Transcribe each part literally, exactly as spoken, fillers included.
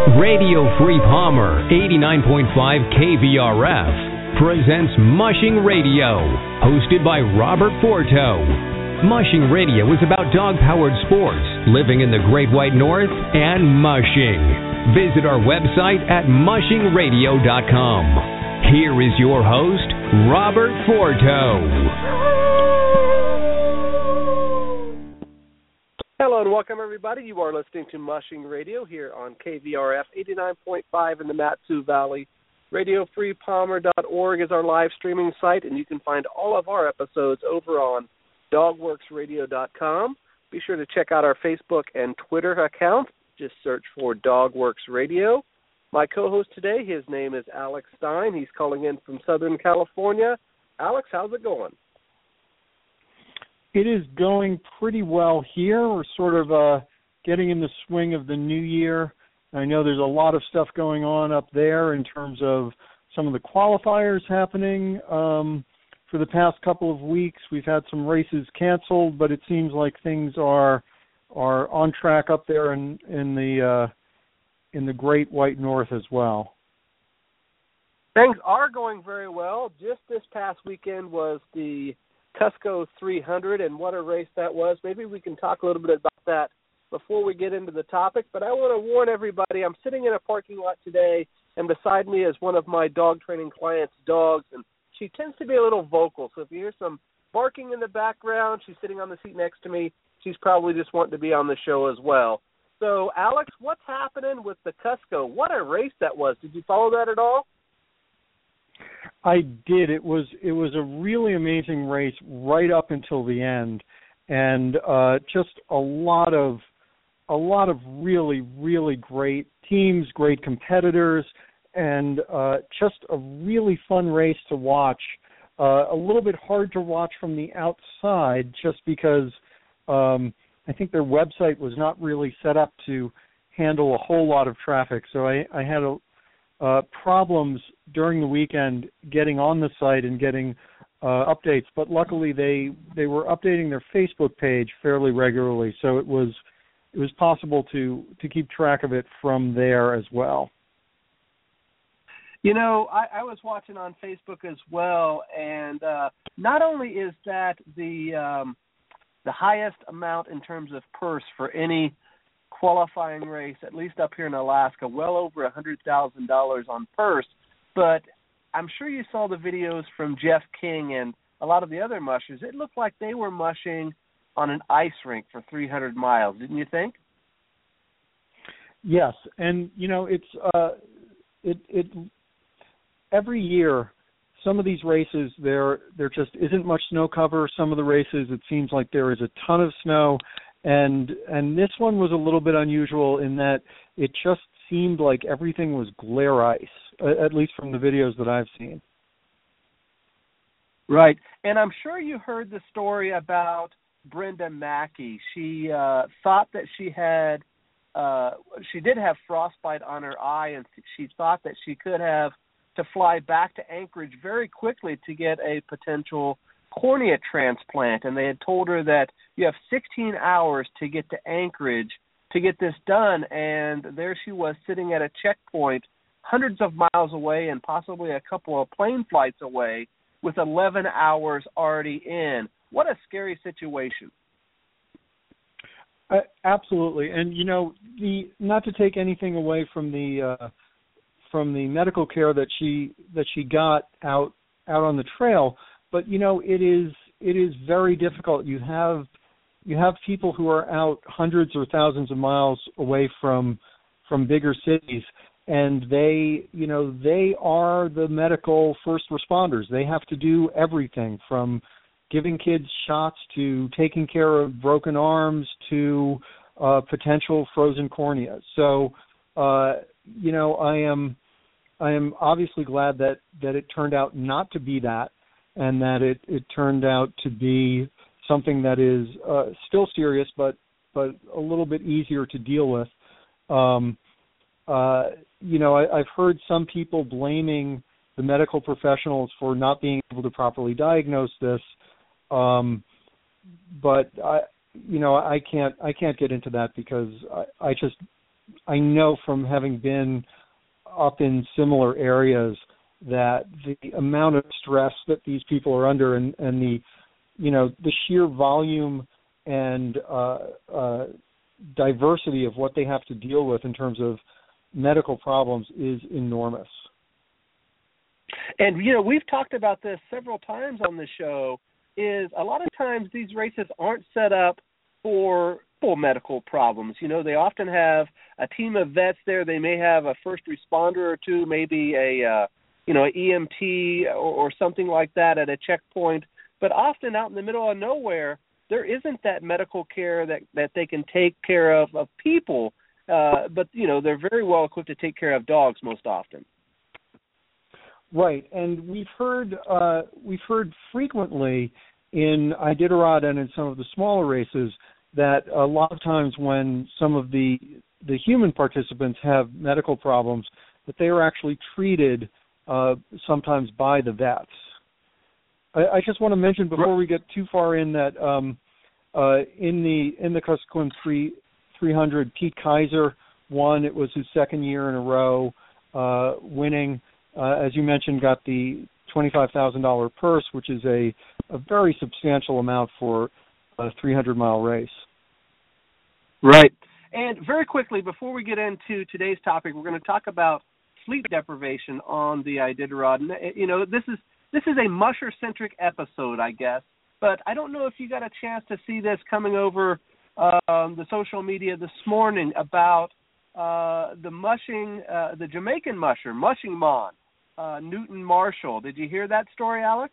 Radio Free Palmer, eighty-nine point five K V R F, presents Mushing Radio, hosted by Robert Forto. Mushing Radio is about dog-powered sports, living in the Great White North, and mushing. Visit our website at mushing radio dot com. Here is your host, Robert Forto. Hello and welcome, everybody. You are listening to Mushing Radio here on K V R F eighty-nine point five in the Mat-Su Valley. radio free palmer dot org is our live streaming site, and you can find all of our episodes over on dog works radio dot com. Be sure to check out our Facebook and Twitter account. Just search for DogWorks Radio. My co-host today, his name is Alex Stein. He's calling in from Southern California. Alex, how's it going? It is going pretty well here. We're sort of uh, getting in the swing of the new year. I know there's a lot of stuff going on up there in terms of some of the qualifiers happening. Um, for the past couple of weeks, we've had some races canceled, but it seems like things are are on track up there in in the uh, in the Great White North as well. Things are going very well. Just this past weekend was the Cusco three hundred, and what a race that was. Maybe we can talk a little bit about that before we get into the topic, but I want to warn everybody, I'm sitting in a parking lot today, and beside me is one of my dog training clients' dogs, and she tends to be a little vocal, so if you hear some barking in the background, she's sitting on the seat next to me, she's probably just wanting to be on the show as well. So, Alex, what's happening with the Cusco? What a race that was. Did you follow that at all? I did. It was it was a really amazing race right up until the end, and uh, just a lot of a lot of really really great teams, great competitors, and uh, just a really fun race to watch. Uh, a little bit hard to watch from the outside, just because um, I think their website was not really set up to handle a whole lot of traffic. So I, I had a Uh, problems during the weekend getting on the site and getting uh, updates, but luckily they they were updating their Facebook page fairly regularly, so it was it was possible to to keep track of it from there as well. You know, I, I was watching on Facebook as well, and uh, not only is that the um, the highest amount in terms of purse for any qualifying race, at least up here in Alaska, well over one hundred thousand dollars on purse. But I'm sure you saw the videos from Jeff King and a lot of the other mushers. It looked like they were mushing on an ice rink for three hundred miles, didn't you think? Yes, and you know, it's uh, it it every year some of these races there there just isn't much snow cover. Some of the races it seems like there is a ton of snow. And and this one was a little bit unusual in that it just seemed like everything was glare ice, at least from the videos that I've seen. Right. And I'm sure you heard the story about Brenda Mackey. She uh, thought that she had, uh, she did have frostbite on her eye, and she thought that she could have to fly back to Anchorage very quickly to get a potential cornea transplant, and they had told her that you have sixteen hours to get to Anchorage to get this done, and there she was sitting at a checkpoint hundreds of miles away and possibly a couple of plane flights away with eleven hours already in. What a scary situation. Uh, absolutely, and you know, the not to take anything away from the uh, from the medical care that she that she got out out on the trail. But you know, it is it is very difficult. You have you have people who are out hundreds or thousands of miles away from from bigger cities, and they you know they are the medical first responders. They have to do everything from giving kids shots to taking care of broken arms to uh, potential frozen corneas. So uh, you know, I am I am obviously glad that that it turned out not to be that, and that it, it turned out to be something that is uh, still serious, but but a little bit easier to deal with. Um, uh, you know, I, I've heard some people blaming the medical professionals for not being able to properly diagnose this, um, but I, you know, I can't I can't get into that because I, I just I know from having been up in similar areas that the amount of stress that these people are under and, and the, you know, the sheer volume and uh, uh, diversity of what they have to deal with in terms of medical problems is enormous. And, you know, we've talked about this several times on the show, is a lot of times these races aren't set up for full medical problems. You know, they often have a team of vets there. They may have a first responder or two, maybe a, uh, you know, an E M T or, or something like that at a checkpoint. But often out in the middle of nowhere, there isn't that medical care that, that they can take care of, of people. Uh, but, you know, they're very well equipped to take care of dogs most often. Right, and we've heard uh, we've heard frequently in Iditarod and in some of the smaller races that a lot of times when some of the the human participants have medical problems, that they are actually treated uh, sometimes by the vets. I, I just want to mention before we get too far in that um, uh, in the in the Kuskokwim three hundred, Pete Kaiser won. It was his second year in a row uh, winning. Uh, as you mentioned, got the twenty-five thousand dollars purse, which is a, a very substantial amount for a three hundred mile race. Right. And very quickly, before we get into today's topic, we're going to talk about sleep deprivation on the Iditarod. And, you know, this is this is a musher-centric episode, I guess. But I don't know if you got a chance to see this coming over um, the social media this morning about uh, the mushing, uh, the Jamaican musher, Mushing Mon. Uh, Newton Marshall. Did you hear that story, Alex?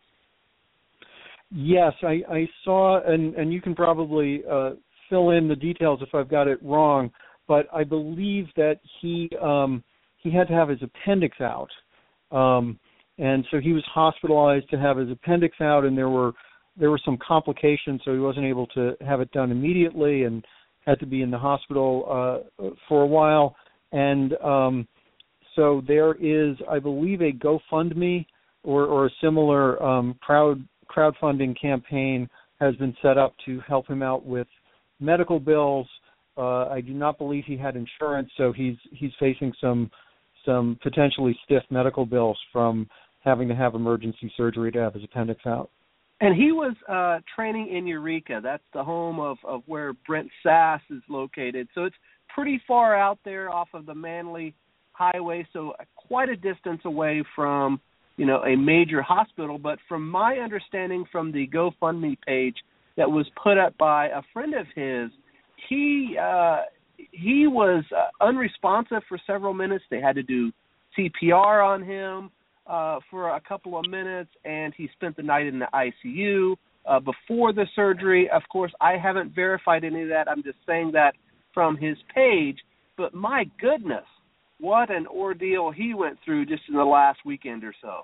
Yes, I, I saw, and, and you can probably uh, fill in the details if I've got it wrong, but I believe that he um, he had to have his appendix out, um, and so he was hospitalized to have his appendix out, and there were there were some complications, so he wasn't able to have it done immediately, and had to be in the hospital uh, for a while, and um, so there is, I believe, a GoFundMe or, or a similar um, crowd crowdfunding campaign has been set up to help him out with medical bills. Uh, I do not believe he had insurance, so he's he's facing some some potentially stiff medical bills from having to have emergency surgery to have his appendix out. And he was uh, training in Eureka. That's the home of, of where Brent Sass is located. So it's pretty far out there off of the Manly Highway, so quite a distance away from, you know, a major hospital. But from my understanding from the GoFundMe page that was put up by a friend of his, he uh, he was uh, unresponsive for several minutes. They had to do C P R on him uh, for a couple of minutes, and he spent the night in the I C U uh, before the surgery. Of course, I haven't verified any of that. I'm just saying that from his page. But my goodness, what an ordeal he went through just in the last weekend or so.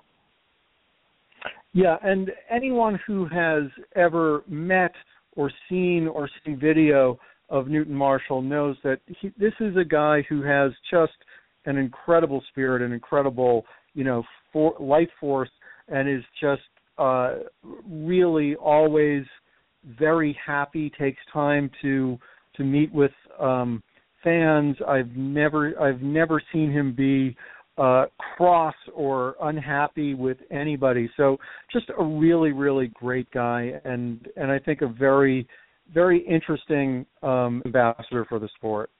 Yeah, and anyone who has ever met or seen or seen video of Newton Marshall knows that he, this is a guy who has just an incredible spirit, an incredible, you know, for, life force, and is just uh, really always very happy, takes time to to meet with um fans. I've never I've never seen him be uh, cross or unhappy with anybody. So just a really, really great guy, and, and I think a very, very interesting um, ambassador for the sport.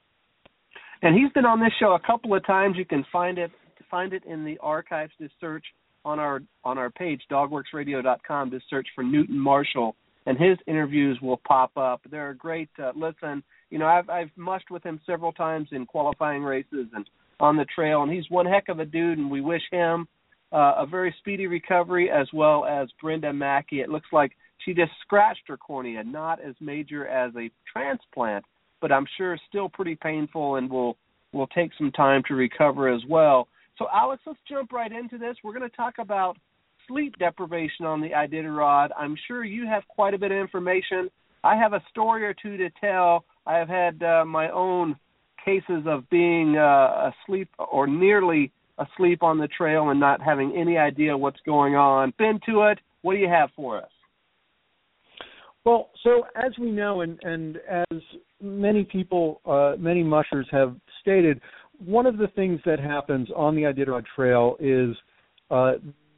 And he's been on this show a couple of times. You can find it find it in the archives. Just search on our on our page, dog works radio dot com. Just search for Newton Marshall, and his interviews will pop up. They're a great uh, listen. You know, I've I've mushed with him several times in qualifying races and on the trail, and he's one heck of a dude, and we wish him uh, a very speedy recovery, as well as Brenda Mackey. It looks like she just scratched her cornea, not as major as a transplant, but I'm sure still pretty painful and will will take some time to recover as well. So, Alex, let's jump right into this. We're going to talk about sleep deprivation on the Iditarod. I'm sure you have quite a bit of information. I have a story or two to tell. I have had uh, my own cases of being uh, asleep or nearly asleep on the trail and not having any idea what's going on. Been to it. What do you have for us? Well, so as we know, and, and as many people, uh, many mushers have stated, one of the things that happens on the Iditarod Trail is uh,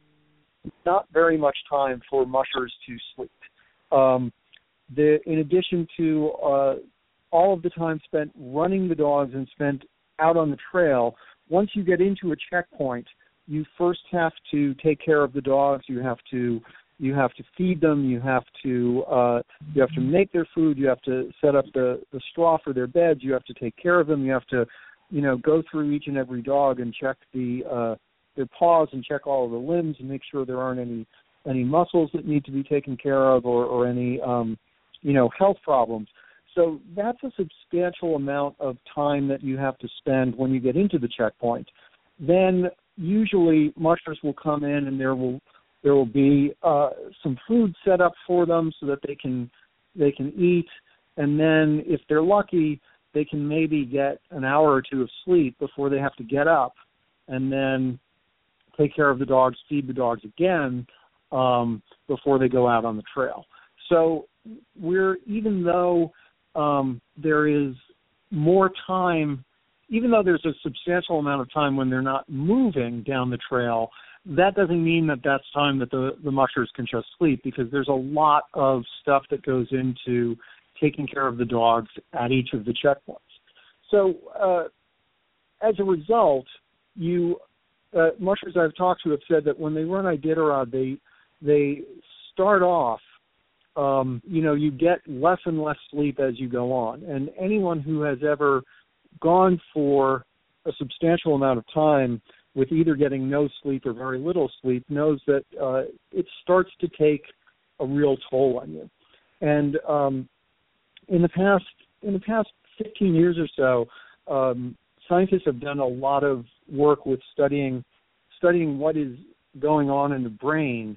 not very much time for mushers to sleep. Um, the, in addition to uh, all of the time spent running the dogs and spent out on the trail, once you get into a checkpoint, you first have to take care of the dogs. You have to you have to feed them. You have to uh, you have to make their food. You have to set up the, the straw for their beds. You have to take care of them. You have to, you know, go through each and every dog and check the uh, their paws and check all of the limbs and make sure there aren't any any muscles that need to be taken care of or, or any um, you know health problems. So that's a substantial amount of time that you have to spend when you get into the checkpoint. Then usually mushers will come in and there will there will be uh, some food set up for them so that they can they can eat, and then if they're lucky, they can maybe get an hour or two of sleep before they have to get up and then take care of the dogs, feed the dogs again um, before they go out on the trail. So we're even though Um, there is more time, even though there's a substantial amount of time when they're not moving down the trail, that doesn't mean that that's time that the, the mushers can just sleep, because there's a lot of stuff that goes into taking care of the dogs at each of the checkpoints. So uh, as a result, you uh, mushers I've talked to have said that when they run Iditarod, they, they start off Um, you know, you get less and less sleep as you go on. And anyone who has ever gone for a substantial amount of time with either getting no sleep or very little sleep knows that uh, it starts to take a real toll on you. And um, in the past, in the past fifteen years or so, um, scientists have done a lot of work with studying studying what is going on in the brain.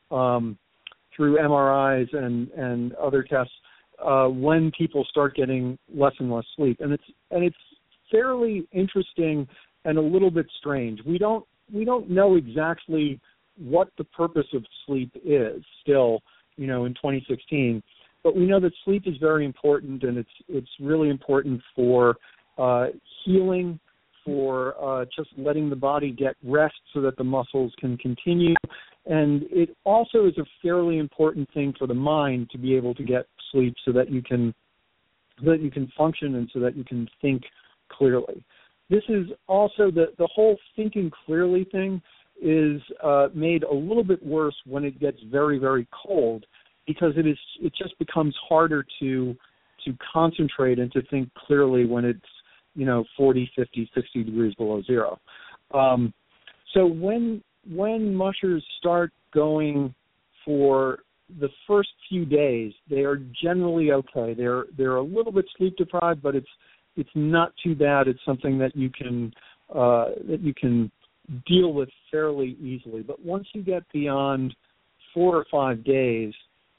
Um, through M R Is and, and other tests uh, when people start getting less and less sleep. And it's and it's fairly interesting and a little bit strange. We don't we don't know exactly what the purpose of sleep is still, you know, in twenty sixteen. But we know that sleep is very important, and it's it's really important for uh, healing, for uh, just letting the body get rest so that the muscles can continue. And it also is a fairly important thing for the mind to be able to get sleep so that you can so that you can function and so that you can think clearly. This is also the, the whole thinking clearly thing is uh, made a little bit worse when it gets very, very cold, because it is it just becomes harder to to concentrate and to think clearly when it's, you know, forty, fifty, sixty degrees below zero. Um, so when When mushers start going for the first few days, they are generally okay. They're they're a little bit sleep deprived, but it's it's not too bad. It's something that you can uh, that you can deal with fairly easily. But once you get beyond four or five days,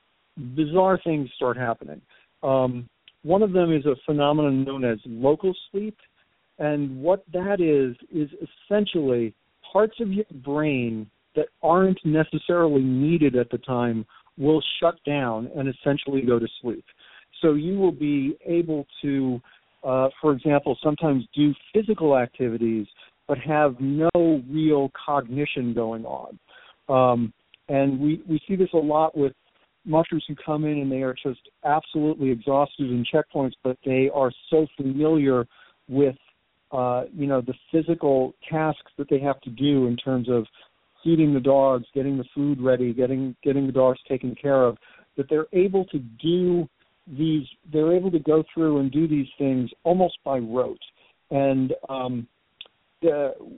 bizarre things start happening. Um, one of them is a phenomenon known as local sleep, and what that is is essentially parts of your brain that aren't necessarily needed at the time will shut down and essentially go to sleep. So you will be able to, uh, for example, sometimes do physical activities but have no real cognition going on. Um, and we, we see this a lot with mushers who come in and they are just absolutely exhausted in checkpoints, but they are so familiar with Uh, you know, the physical tasks that they have to do in terms of feeding the dogs, getting the food ready, getting getting the dogs taken care of, that they're able to do these, they're able to go through and do these things almost by rote. And um, the,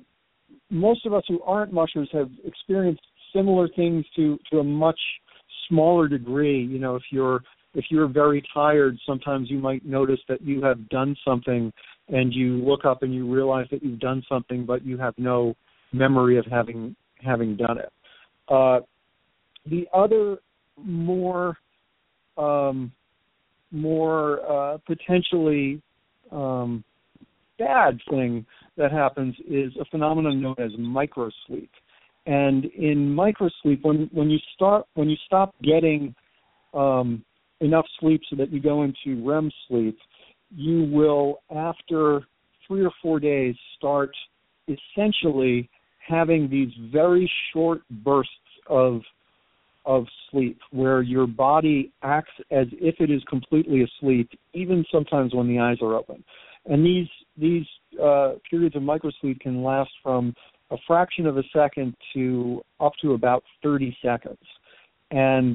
most of us who aren't mushers have experienced similar things to, to a much smaller degree. You know, if you're if you're very tired, sometimes you might notice that you have done something and you look up and you realize that you've done something, but you have no memory of having having done it. Uh, the other more um, more uh, potentially um, bad thing that happens is a phenomenon known as microsleep. And in microsleep, when when you start when you stop getting um, enough sleep so that you go into R E M sleep, you will, after three or four days, start essentially having these very short bursts of of sleep where your body acts as if it is completely asleep, even sometimes when the eyes are open. And these these uh, periods of microsleep can last from a fraction of a second to up to about thirty seconds. And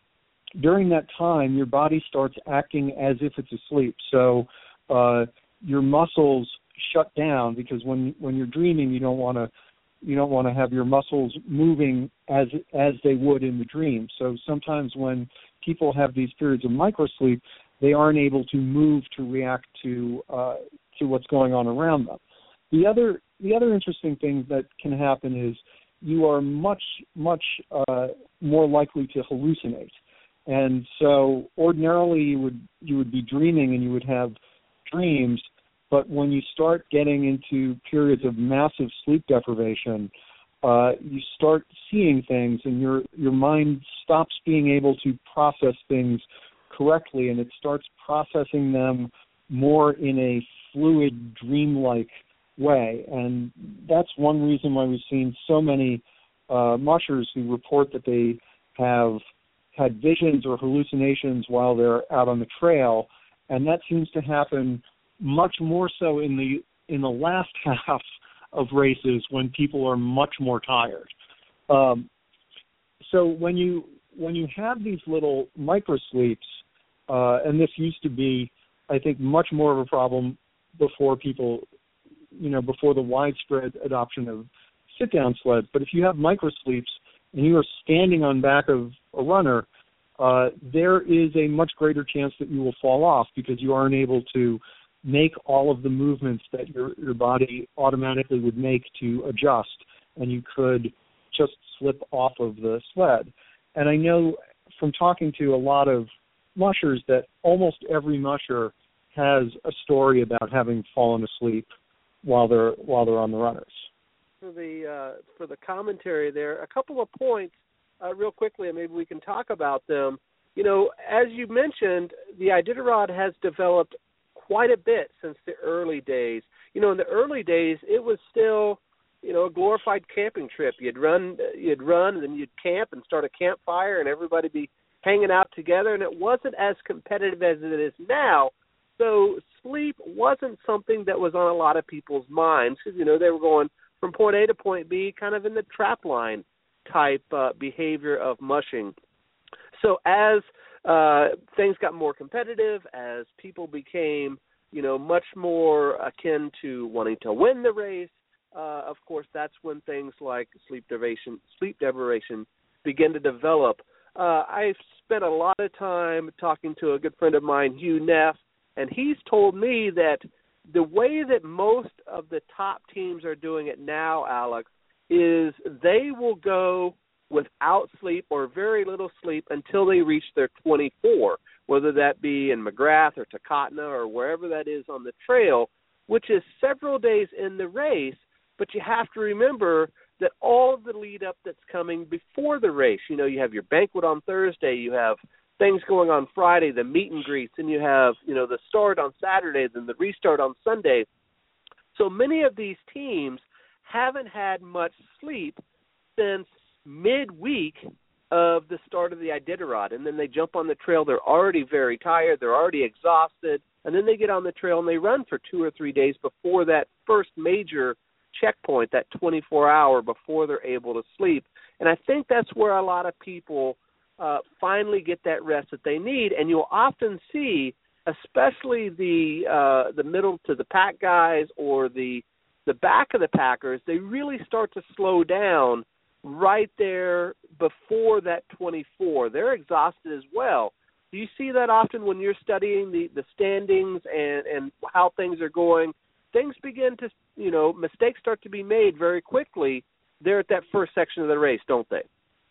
during that time, your body starts acting as if it's asleep. So uh, your muscles shut down, because when, when you're dreaming, you don't want to you don't want to have your muscles moving as as they would in the dream. So sometimes when people have these periods of microsleep, they aren't able to move to react to uh, to what's going on around them. The other the other interesting thing that can happen is you are much much uh, more likely to hallucinate. And so ordinarily you would you would be dreaming and you would have dreams, but when you start getting into periods of massive sleep deprivation, uh, you start seeing things, and your your mind stops being able to process things correctly, and it starts processing them more in a fluid, dreamlike way. And that's one reason why we've seen so many uh, mushers who report that they have had visions or hallucinations while they're out on the trail, and that seems to happen much more so in the in the last half of races when people are much more tired. Um, so when you when you have these little microsleeps, uh, and this used to be, I think, much more of a problem before people, you know, before the widespread adoption of sit-down sleds. But if you have microsleeps and you are standing on back of a runner, uh, there is a much greater chance that you will fall off because you aren't able to make all of the movements that your, your body automatically would make to adjust, and you could just slip off of the sled. And I know from talking to a lot of mushers that almost every musher has a story about having fallen asleep while they're while they're on the runners. For the uh, for the commentary there, a couple of points uh, real quickly, and maybe we can talk about them. You know, as you mentioned, the Iditarod has developed quite a bit since the early days. You know, in the early days, it was still, you know, a glorified camping trip. You'd run, you'd run, and then you'd camp and start a campfire, and everybody be hanging out together. And it wasn't as competitive as it is now. So sleep wasn't something that was on a lot of people's minds because, you know, they were going from point A to point B, kind of in the trap line type uh, behavior of mushing. So as Uh, things got more competitive, as people became, you know, much more akin to wanting to win the race. Uh, of course, that's when things like sleep deprivation, sleep deprivation begin to develop. Uh, I've spent a lot of time talking to a good friend of mine, Hugh Neff, and he's told me that the way that most of the top teams are doing it now, Alex, is they will go without sleep or very little sleep until they reach their twenty-four, whether that be in McGrath or Takotna or wherever that is on the trail, which is several days in the race. But you have to remember that all of the lead up that's coming before the race, you know, you have your banquet on Thursday, you have things going on Friday, the meet and greets, and you have, you know, the start on Saturday, then the restart on Sunday. So many of these teams haven't had much sleep since midweek of the start of the Iditarod, and then they jump on the trail. They're already very tired. They're already exhausted, and then they get on the trail and they run for two or three days before that first major checkpoint, that twenty-four hour before they're able to sleep. And I think that's where a lot of people uh, finally get that rest that they need, and you'll often see, especially the uh, the middle to the pack guys or the the back of the packers, they really start to slow down right there before that twenty-four. They're exhausted as well. Do you see that often when you're studying the, the standings and, and how things are going? Things begin to, you know, mistakes start to be made very quickly there at that first section of the race, don't they?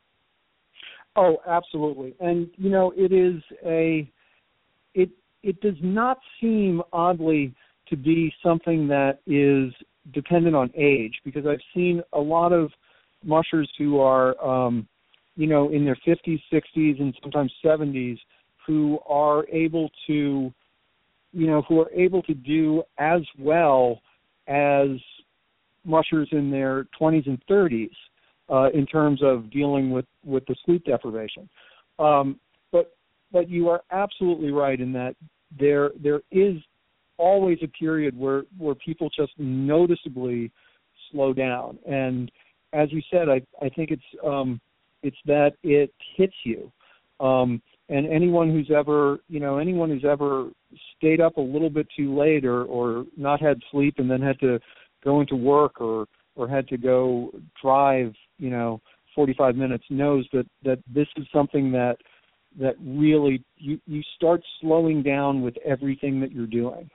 Oh, absolutely. And, you know, it is a, it it does not seem oddly to be something that is dependent on age, because I've seen a lot of mushers who are, um, you know, in their fifties, sixties, and sometimes seventies, who are able to you know, who are able to do as well as mushers in their twenties and thirties uh, in terms of dealing with, with the sleep deprivation. Um, but but you are absolutely right in that there there is always a period where, where people just noticeably slow down. And as you said, I, I think it's um, it's that it hits you. Um, and anyone who's ever, you know, anyone who's ever stayed up a little bit too late or, or not had sleep and then had to go into work or, or had to go drive, you know, forty-five minutes knows that, that this is something that that really you, you start slowing down with everything that you're doing.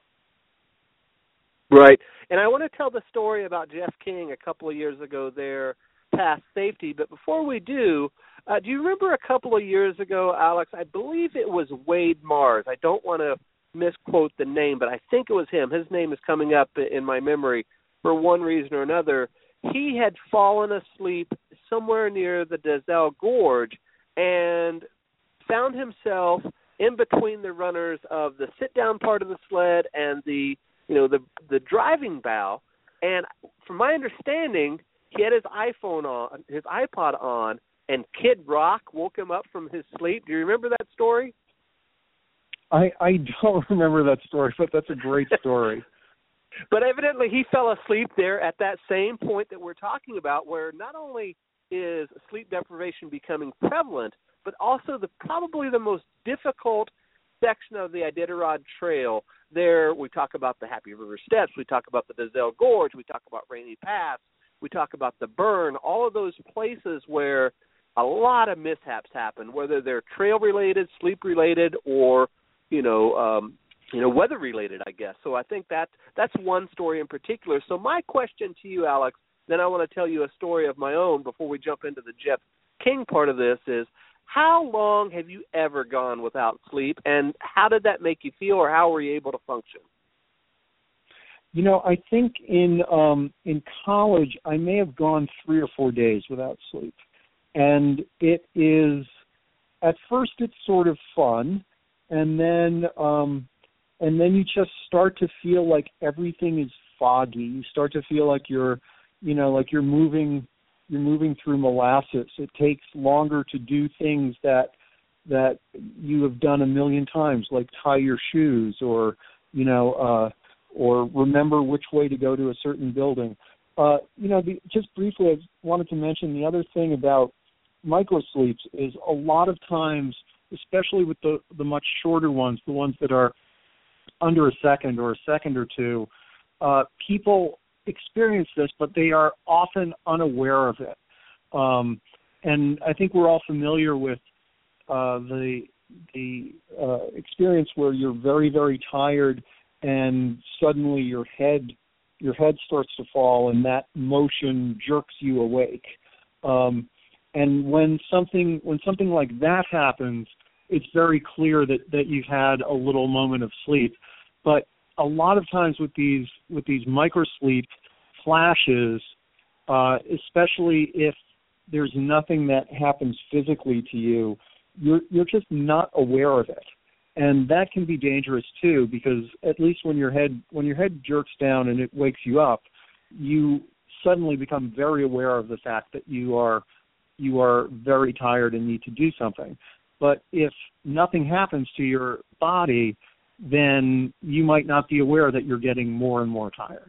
Right. And I want to tell the story about Jeff King a couple of years ago there, past safety. But before we do, uh, do you remember a couple of years ago, Alex, I believe it was Wade Mars. I don't want to misquote the name, but I think it was him. His name is coming up in my memory for one reason or another. He had fallen asleep somewhere near the Dalzell Gorge and found himself in between the runners of the sit-down part of the sled and the, you know, the the driving bow. And from my understanding, he had his iPhone on, his iPod on, and Kid Rock woke him up from his sleep. Do you remember that story? I, I don't remember that story, but that's a great story. But evidently he fell asleep there at that same point that we're talking about, where not only is sleep deprivation becoming prevalent, but also the probably the most difficult section of the Iditarod Trail. There we talk about the Happy River Steps, we talk about the Dalzell Gorge, we talk about Rainy Pass, we talk about the Burn, all of those places where a lot of mishaps happen, whether they're trail-related, sleep-related, or, you know, um, you know, weather-related, I guess. So I think that that's one story in particular. So my question to you, Alex, then I want to tell you a story of my own before we jump into the Jeff King part of this, is how long have you ever gone without sleep, and how did that make you feel, or how were you able to function? You know, I think in um, in college I may have gone three or four days without sleep. And it is, at first it's sort of fun, and then um, and then you just start to feel like everything is foggy. You start to feel like you're, you know, like you're moving, you're moving through molasses. It takes longer to do things that that you have done a million times, like tie your shoes, or you know, uh, or remember which way to go to a certain building. Uh, you know, the, just briefly, I wanted to mention the other thing about microsleeps is a lot of times, especially with the, the much shorter ones, the ones that are under a second or a second or two, uh, people experience this, but they are often unaware of it. Um, and I think we're all familiar with uh, the the uh, experience where you're very, very tired and suddenly your head your head starts to fall, and that motion jerks you awake. Um, and when something when something like that happens, it's very clear that, that you've had a little moment of sleep. But a lot of times with these with these microsleep flashes, uh, especially if there's nothing that happens physically to you, you're you're just not aware of it. And that can be dangerous too, because at least when your head when your head jerks down and it wakes you up, you suddenly become very aware of the fact that you are you are very tired and need to do something. But if nothing happens to your body, then you might not be aware that you're getting more and more tired.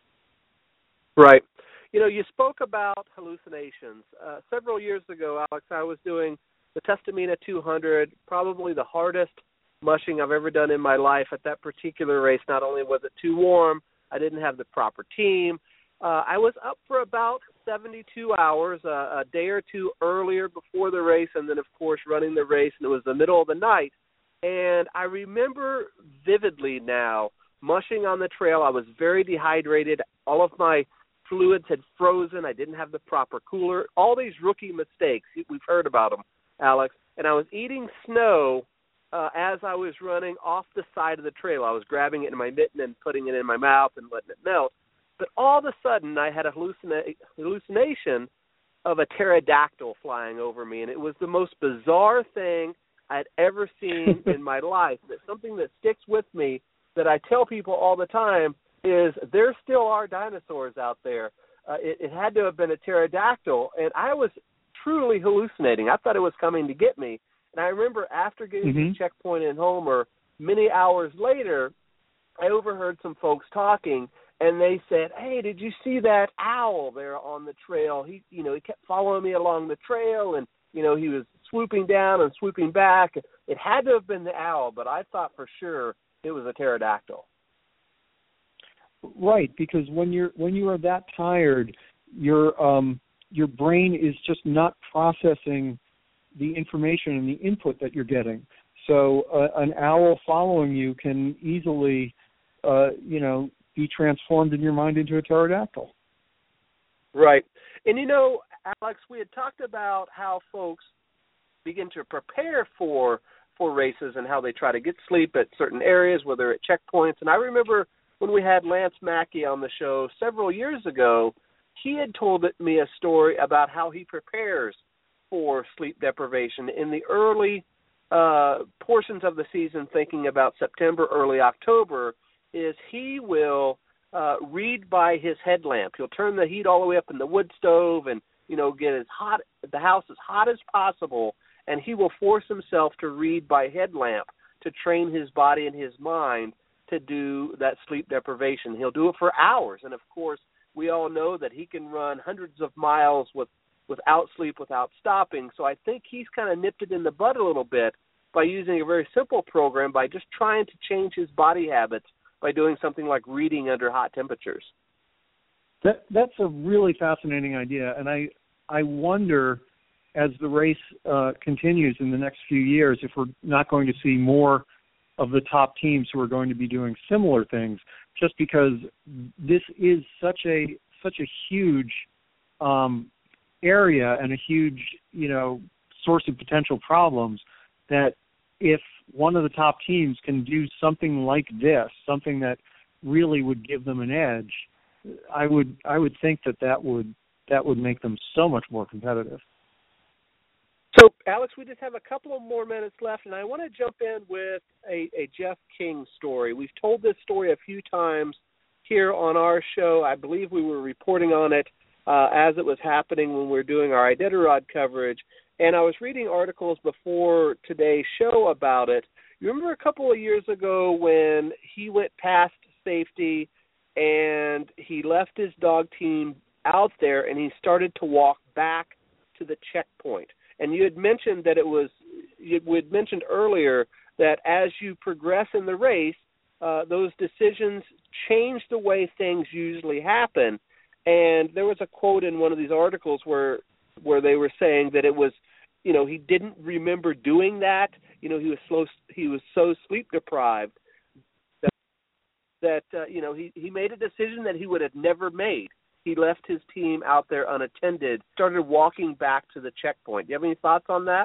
Right. You know, you spoke about hallucinations. Uh, several years ago, Alex, I was doing the Testamina two hundred, probably the hardest mushing I've ever done in my life. At that particular race, not only was it too warm, I didn't have the proper team. Uh, I was up for about seventy-two hours, uh, a day or two earlier before the race, and then, of course, running the race, and it was the middle of the night. And I remember vividly now mushing on the trail. I was very dehydrated. All of my fluids had frozen. I didn't have the proper cooler. All these rookie mistakes. We've heard about them, Alex. And I was eating snow uh, as I was running off the side of the trail. I was grabbing it in my mitten and putting it in my mouth and letting it melt. But all of a sudden, I had a hallucina- hallucination of a pterodactyl flying over me, and it was the most bizarre thing I'd ever seen in my life. It's something that sticks with me that I tell people all the time is there still are dinosaurs out there. Uh, it, it had to have been a pterodactyl, and I was truly hallucinating. I thought it was coming to get me. And I remember after getting Mm-hmm. to the checkpoint in Homer, many hours later, I overheard some folks talking, and they said, "Hey, did you see that owl there on the trail? He, you know, he kept following me along the trail, and you know, he was swooping down and swooping back. It had to have been the owl, but I thought for sure it was a pterodactyl." Right, because when you're when you are that tired, your um your brain is just not processing the information and the input that you're getting. So uh, an owl following you can easily, uh, you know, be transformed in your mind into a pterodactyl. Right. And, you know, Alex, we had talked about how folks begin to prepare for for races and how they try to get sleep at certain areas, whether at checkpoints. And I remember when we had Lance Mackey on the show several years ago, he had told me a story about how he prepares for sleep deprivation in the early uh, portions of the season, thinking about September, early October, is he will uh, read by his headlamp. He'll turn the heat all the way up in the wood stove and, you know, get as hot, the house as hot as possible, and he will force himself to read by headlamp to train his body and his mind to do that sleep deprivation. He'll do it for hours, and of course, we all know that he can run hundreds of miles with without sleep, without stopping. So I think he's kind of nipped it in the bud a little bit by using a very simple program, by just trying to change his body habits by doing something like reading under hot temperatures. That that's a really fascinating idea, and I I wonder, as the race uh, continues in the next few years, if we're not going to see more of the top teams who are going to be doing similar things, just because this is such a such a huge um, area and a huge, you know, source of potential problems, that if one of the top teams can do something like this, something that really would give them an edge, I would I would think that that would that would make them so much more competitive. So, Alex, we just have a couple of more minutes left, and I want to jump in with a, a Jeff King story. We've told this story a few times here on our show. I believe we were reporting on it uh, as it was happening when we were doing our Iditarod coverage, and I was reading articles before today's show about it. You remember a couple of years ago when he went past safety and he left his dog team out there and he started to walk back to the checkpoint? And you had mentioned that it was, you had mentioned earlier that as you progress in the race, uh, those decisions change the way things usually happen. And there was a quote in one of these articles where where they were saying that it was, you know, he didn't remember doing that. You know, he was slow, he was so sleep deprived that, that uh, you know, he, he made a decision that he would have never made. He left his team out there unattended, started walking back to the checkpoint. Do you have any thoughts on that?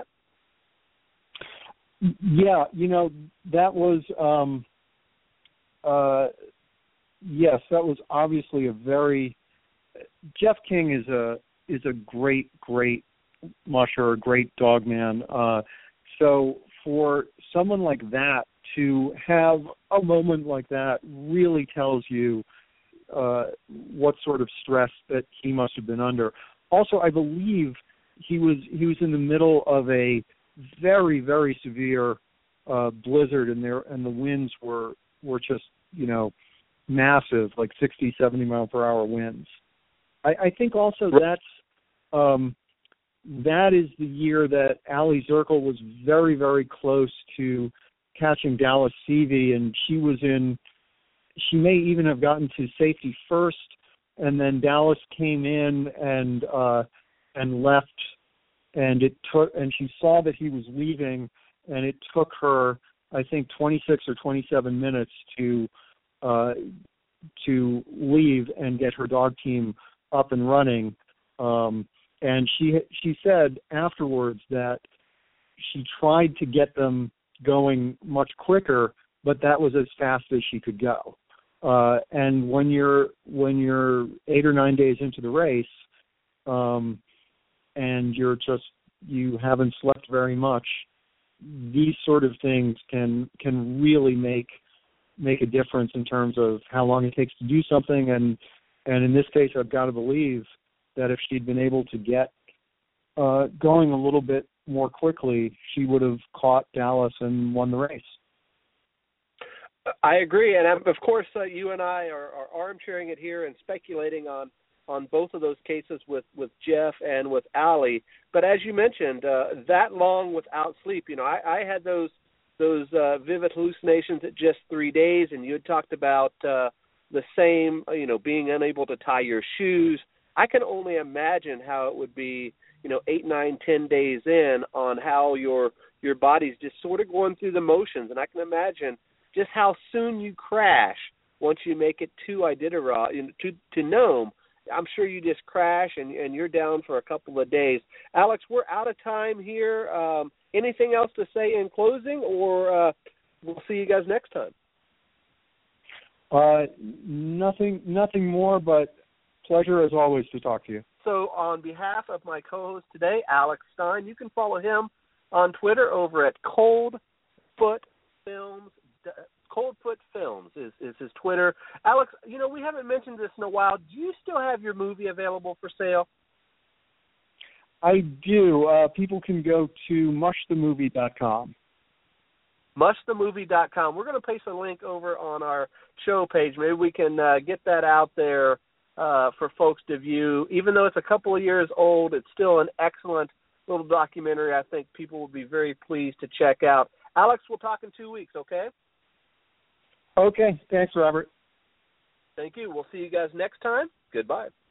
Yeah, you know, that was, um, uh, yes, that was obviously a very, Jeff King is a is a great, great musher, a great dog man. Uh, so for someone like that to have a moment like that really tells you uh, what sort of stress that he must have been under. Also, I believe he was he was in the middle of a very, very severe uh, blizzard, and there and the winds were were just, you know, massive, like sixty, seventy mile per hour winds. I, I think also that's um, that is the year that Ali Zirkle was very, very close to catching Dallas Seavey, and she was in. She may even have gotten to safety first, and then Dallas came in and uh, and left, and it took. And she saw that he was leaving, and it took her, I think, twenty-six or twenty-seven minutes to uh, to leave and get her dog team up and running. Um, and she she said afterwards that she tried to get them going much quicker, but that was as fast as she could go. Uh, and when you're when you're eight or nine days into the race, um, and you're just you haven't slept very much, these sort of things can can really make make a difference in terms of how long it takes to do something. And and in this case, I've got to believe that if she'd been able to get uh, going a little bit more quickly, she would have caught Dallas and won the race. I agree, and of course, uh, you and I are, are armchairing it here and speculating on, on both of those cases with, with Jeff and with Allie. But as you mentioned, uh, that long without sleep, you know, I, I had those those uh, vivid hallucinations at just three days, and you had talked about uh, the same, you know, being unable to tie your shoes. I can only imagine how it would be, you know, eight, nine, ten days in on how your your body's just sort of going through the motions, and I can imagine just how soon you crash once you make it to Iditarod, to, to Nome. I'm sure you just crash and, and you're down for a couple of days. Alex, we're out of time here. Um, anything else to say in closing, or uh, we'll see you guys next time? Uh, nothing, nothing more, but pleasure as always to talk to you. So on behalf of my co-host today, Alex Stein, you can follow him on Twitter over at Cold Foot Films. Coldfoot Films is, is his Twitter. Alex, you know, we haven't mentioned this in a while. Do you still have your movie available for sale? I do. Uh, people can go to mush the movie dot com. mush the movie dot com. We're going to paste a link over on our show page. Maybe we can uh, get that out there uh, for folks to view. Even though it's a couple of years old, it's still an excellent little documentary I think people will be very pleased to check out. Alex, we'll talk in two weeks, okay? Okay. Thanks, Robert. Thank you. We'll see you guys next time. Goodbye.